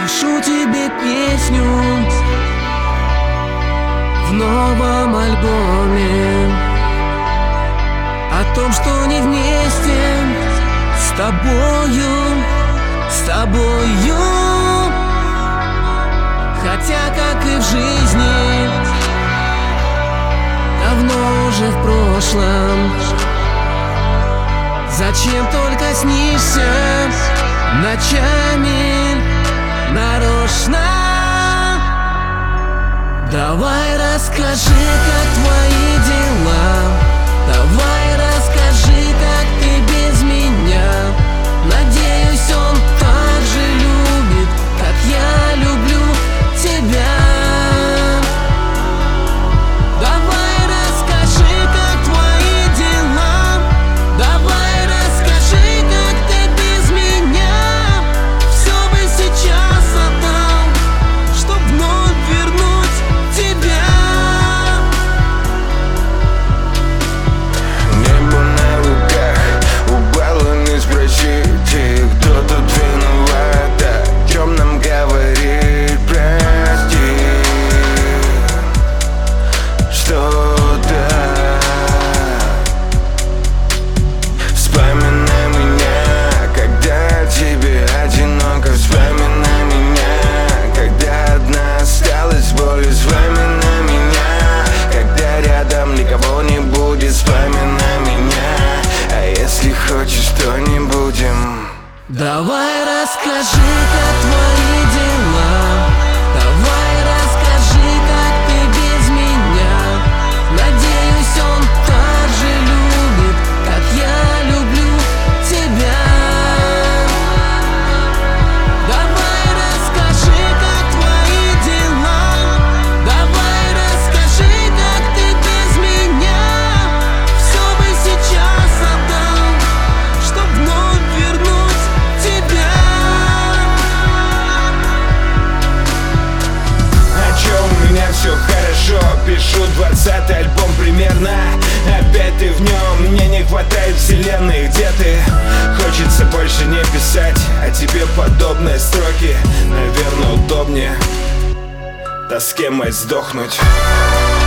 Пишу тебе песню в новом альбоме о том, что не вместе с тобою, хотя, как и в жизни, давно уже в прошлом. Зачем только снишься ночами нарочно? Давай расскажи, как твои дела. Давай расскажи, как ты без меня. Надеюсь, он так же любит, как я люблю тебя. Давай расскажи, как твои дела. Давай расскажи, как ты без меня. Все бы сейчас отдал, чтоб вновь вернуть тебя. Небо на руках, у баллоны спросите, кто тут виноват, о чем нам говорит, прости. Что-то вспоминай меня, когда тебе одиноко. Вспоминай меня, когда одна осталась болью. Вспоминай меня, когда рядом никого не будет. Вспоминай меня, а если хочешь, то не будем. Давай расскажи, как твои дела. Давай расскажи, как ты без меня. Надеюсь, он так же любит, как я люблю тебя. Давай расскажи, как твои дела. Давай расскажи, как ты без меня. Все бы сейчас отдал, чтоб вновь вернуть тебя. А чё, у меня все хорошо, пишу 20-й альбом примерно. Опять ты в нем, мне не хватает вселенной. Где ты? Хочется больше не писать, а тебе подобные строки, наверное, удобнее тоске моей сдохнуть.